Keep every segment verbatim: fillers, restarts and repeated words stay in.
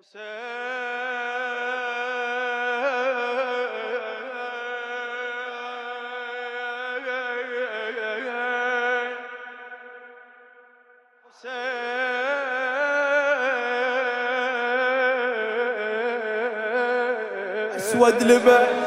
أسود لبس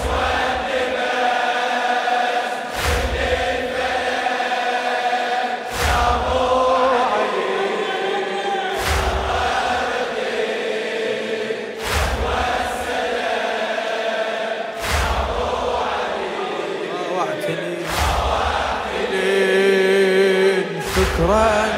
شكرا.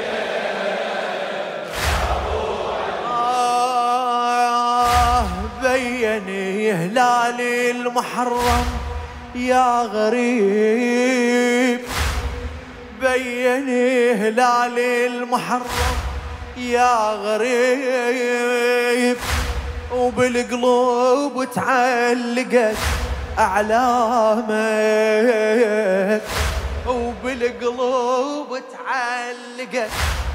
آه بيني هلالي المحرم يا غريب، بيني هلالي المحرم يا غريب، وبالقلوب تعلقت أعلامك، وبالقلوب تعلقت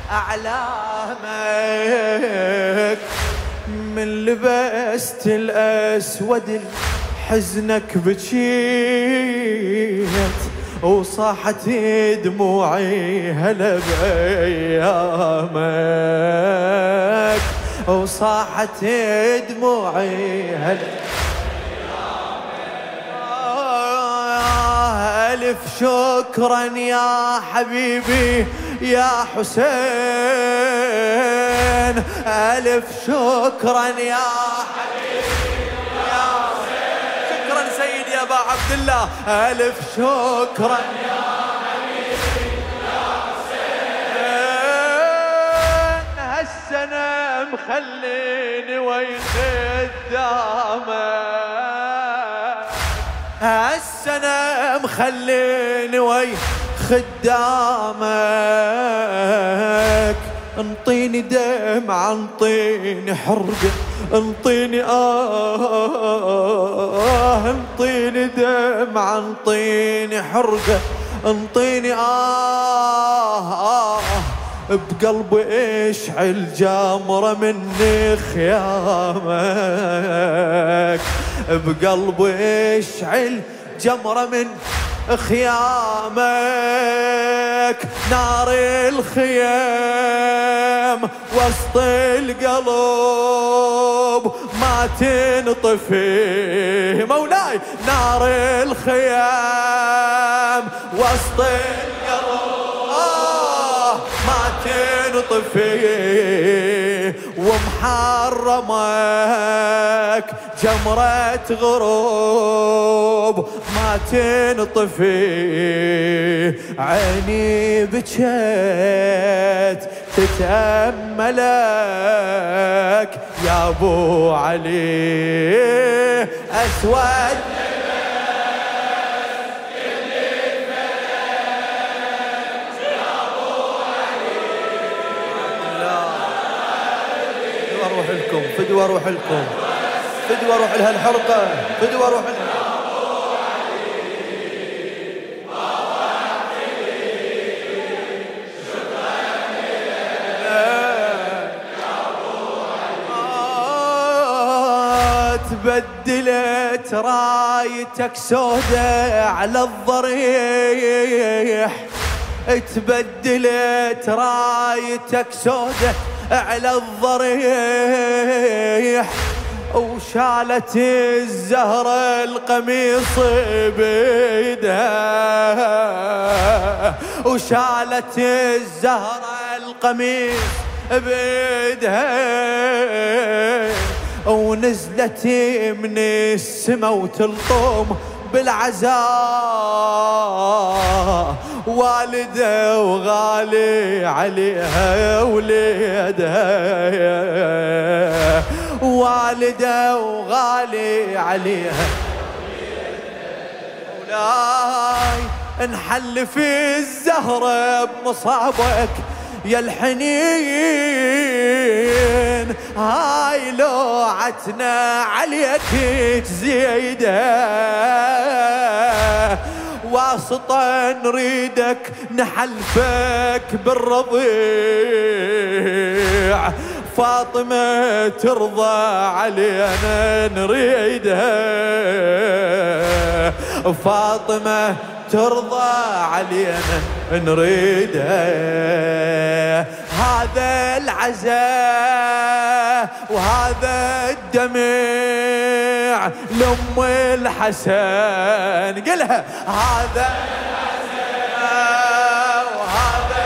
أعلامك، من لبست الأسود حزنك بكيت، وصاحت دموعي هلا بأيامك، وصاحت دموعي هلا. ألف شكرا يا حبيبي يا حسين، ألف شكرا يا حبيبي يا حسين، شكرا سيدي يا أبا عبد الله، ألف شكرا يا حبيبي يا حسين، هالسنة مخليني وين خدامك، هالسنة مخليني وي خدامك، انطيني دمعة انطيني حرقة انطيني آه، انطيني دمعة انطيني حرقة انطيني آه, آه بقلبي اشعل جمرة مني خيامك، بقلبي اشعل جمرة من خيامك، نار الخيام وسط القلب ما تنطفي مولاي، نار الخيام وسط القلب آه ما تنطفي، ومحرمك جمرة غروب ما تنطفي، عيني بجت تتأملك يا أبو علي، أسود فدوى روح لكم، فدوى روح لها الحرقة، فدوى روح لها. تبدلت رايتك سودة على الضريح، تبدلت رايتك سودة على الضريح، وشالت الزهرة القميص بيدها، وشالت الزهرة القميص بيدها، ونزلت من السما وتلطم بالعزاء، والده وغالي عليها وليدها، والده وغالي عليها مولاي، انحل في الزهرة بمصابك يا الحنين، هاي لوعتنا عليك تزيدها، واسطة نريدك نحلفك بالرضيع، فاطمة ترضى علينا نريدها، فاطمة ترضى علينا نريدها. هذا العزاء وهذا الدمع لأم الحسن، قلها هذا العزاء وهذا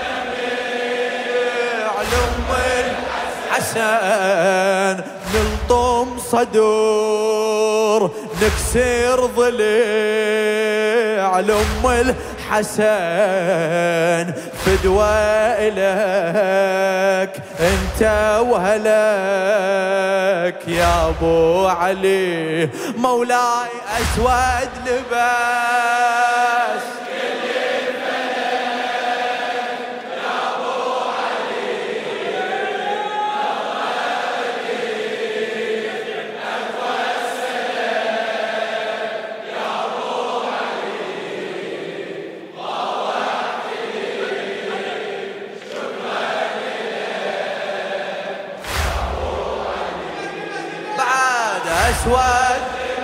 الدمع لأم الحسن، نلطم صدور نكسر ضلع لأم الحسن، فدوى إلك انت وهلك يا ابو علي، مولاي اسود لباس أسود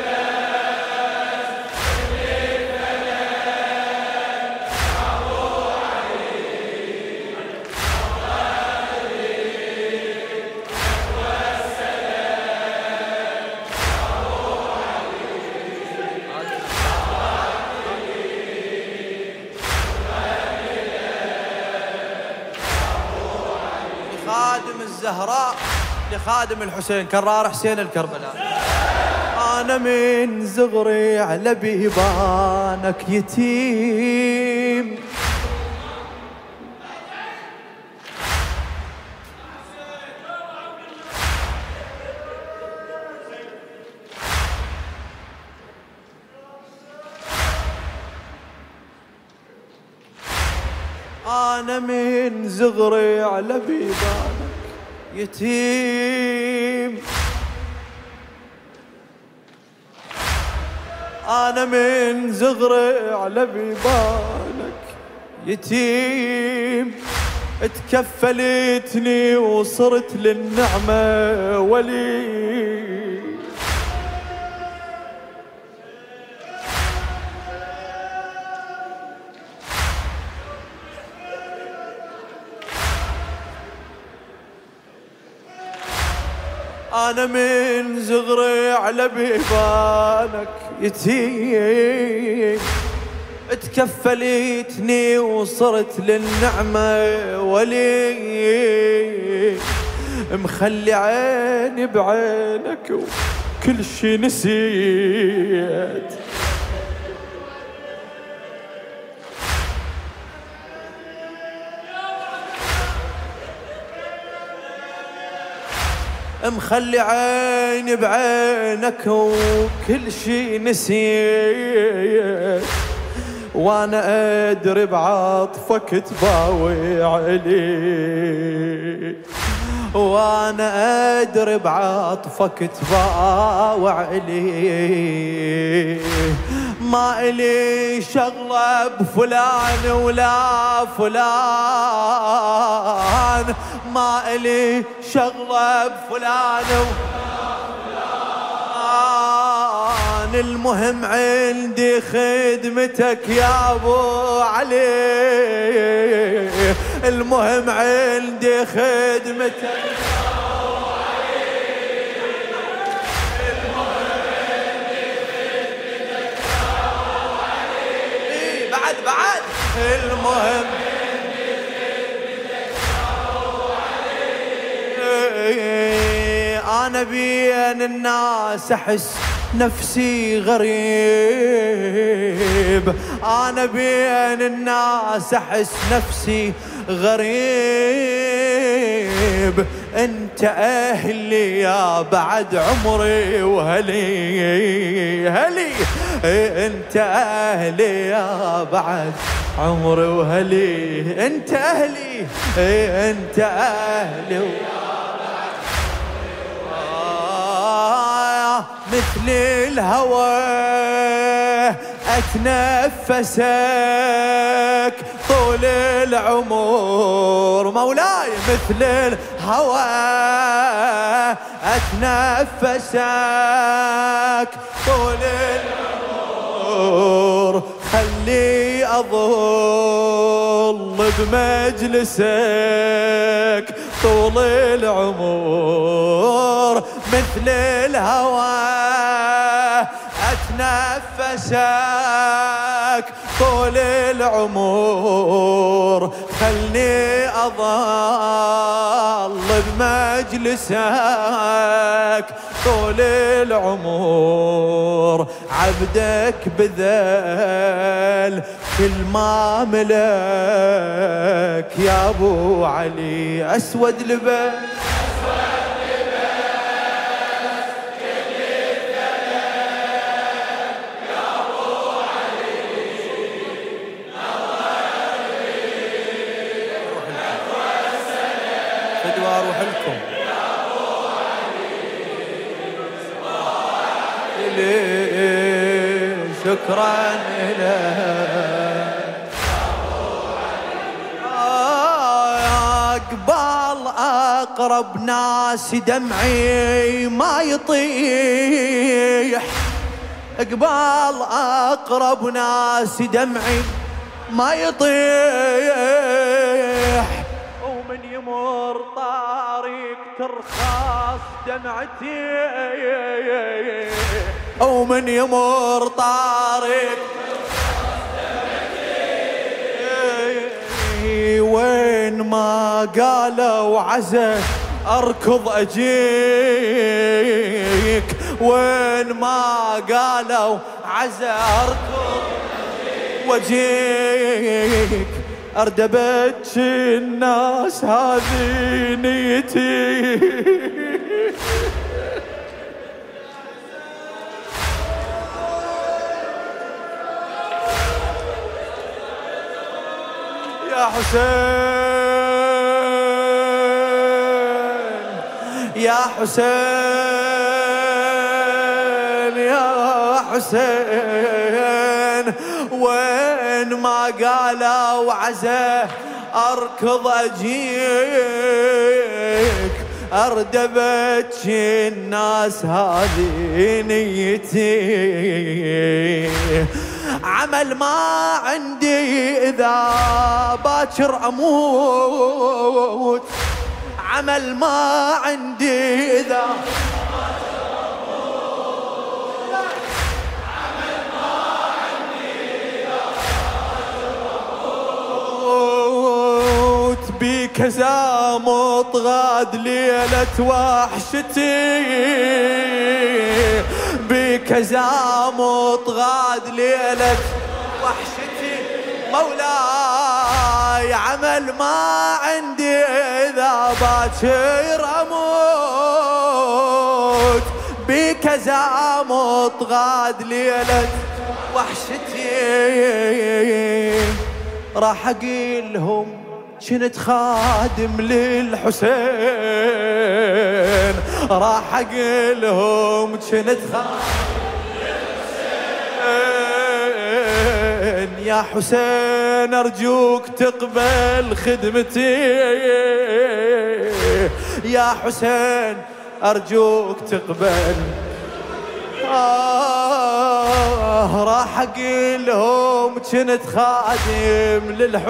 لخادم الزهراء لخادم الحسين كرار حسين الكربلاء. أنا من صغري على بيبانك يتيم، أنا من صغري على بيبانك يتيم، أنا من صغري على بيبانك يتيم، تكفلتني وصرت للنعمة ولي، أنا من صغري على بيبانك يتيم، تكفلتني وصرت للنعمة ولي، مخلي عيني بعينك وكل شي نسيت، مخلي عيني بعينك وكل شي نسيت، وانا ادري بعطفك تباوع لي، وانا ادري بعطفك تباوع لي، ما الي شغله بفلان ولا فلان، ما الي شغله بفلان ولا فلان، المهم عندي خدمتك يا ابو علي، المهم عندي خدمتك يا ابو علي، المهم عندي خدمتك يا ابو علي، إيه بعد بعد المهم أنا بين الناس أحس نفسي غريب، أنا بين الناس أحس نفسي غريب، أنت أهلي يا بعد عمري وهلي هلي، أنت أهلي يا بعد عمري وهلي، أنت أهلي أنت أهلي مثل الهوى أتنفسك طول العمر، مولاي مثل الهوى أتنفسك طول العمر، خلي أظل بمجلسك طول العمر، مثل الهوى أتنفسك طول العمر، خلني أظل بمجلسك طول العمر، عبدك بذل كل ما ملك يا أبو علي. أسود لباس واروح لكم شكرا لك قبال أقرب ناس دمعي ما يطيح، قبال أقرب ناس دمعي ما يطيح، ومن يمر طريق ترخص دمعتي، ومن يمر طريق ترخص دمعتي، وين ما قالوا عزا أركض أجيك، وين ما قالوا عزا أركض وجيك، أردبتش الناس هذه نيتي، يا حسين يا حسين يا حسين، وين ما قالوا عزا أركض أجيك، أردبتش الناس هذه نيتي، عمل ما عندي إذا باكر أموت، عمل ما عندي إذا بيك زامط غاد ليلة وحشتي، بيك زامط غاد ليلة وحشتي، مولاي عمل ما عندي إذا باكر أموت، بيك زامط غاد ليلة وحشتي، راح أقيلهم كنت خادم للحسين، راح أقلهم كنت خادم للحسين، يا حسين أرجوك تقبل خدمتي، يا حسين أرجوك تقبل، آه راح أقيلهم كنت خادم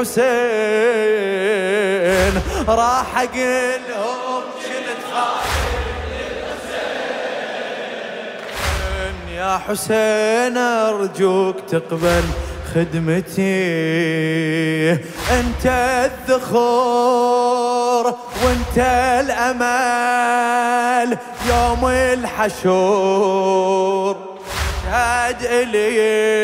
للحسين، راح أقيلهم كنت خادم للحسين، يا حسين أرجوك تقبل خدمتي، أنت الذخور وأنت الأمل يوم الحشور، شهد إلي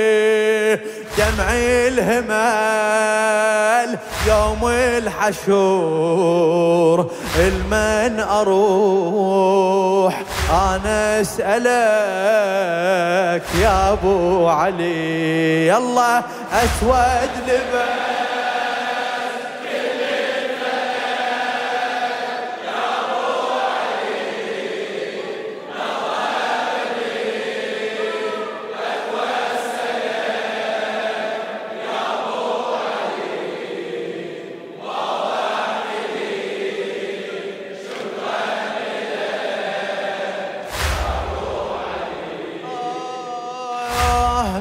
دمعي الهمال يوم الحشور، المن أروح أنا أسألك يا أبو علي، يلا أسود لباس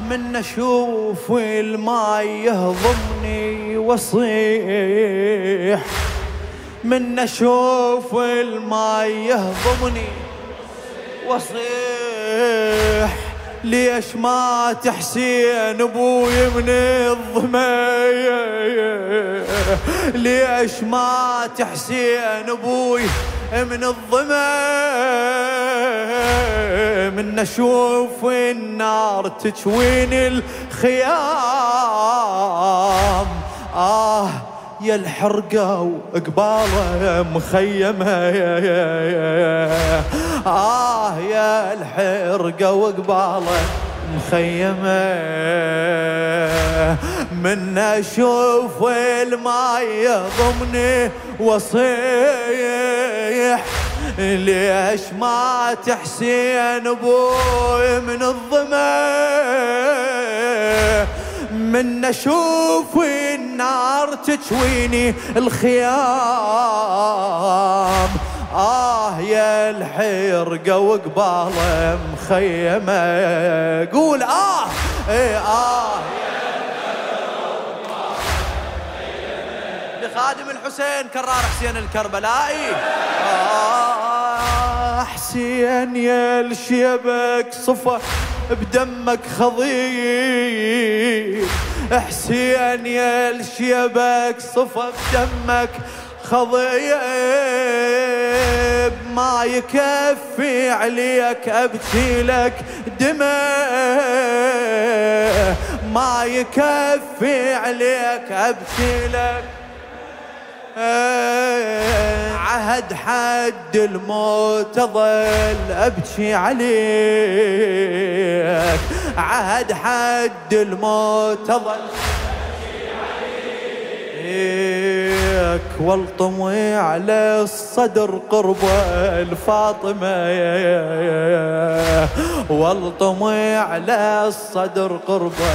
من اشوف الماء يهضمني واصيح، من اشوف الماء يهضمني واصيح، ليش ما تحسين ابوي من الظما، ليش ما تحسين ابوي من الظما، من اشوف النار تشوين الخيام، آه يا الحرقة وقباله مخيمة، آه يا الحرقة وقباله مخيمة، من أشوف الماء يضمني وصيح، ليش ما تحسين أبوي من الظما، من أشوف النار تشويني الخيام، آه يا الحرقة وقباله مخيمة، قول آه إيه آه يا الحرقة وقباله مخيمة، لخادم الحسين كرار حسين الكربلائي، آه حسين يا الشيبك صفى بدمك خضيب، حسين يا الشيبك صفى بدمك خضيب، ما يكفي عليك ابكي لك دماء، ما يكفي عليك ابكي لك، عهد حد الموت اظل ابكي عليك، عهد حد الموت اظل ابكي عليك، والطمي على الصدر قربه الفاطمه، والطمي على الصدر قربه،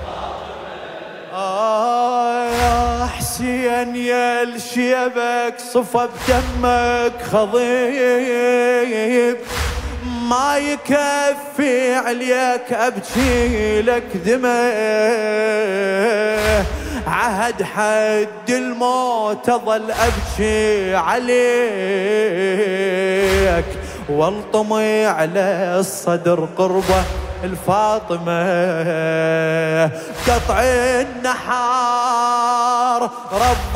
آه يا حسين يا الشيبك صفى بدمك خضيب، ما يكفي عليك ابكي لك دماء، عهد حد الموت اظل ابكي عليك، والطمي على الصدر قربه الفاطمة، قطع النحار رب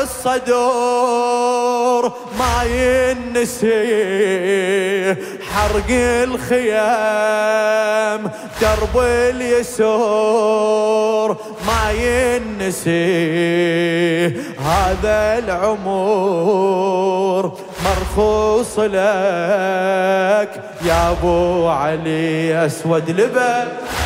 الصدور ما ينسي، حرق الخيام درب اليسور ما ينسي، هذا العمر مرخوص لك يا ابو علي اسود لبن.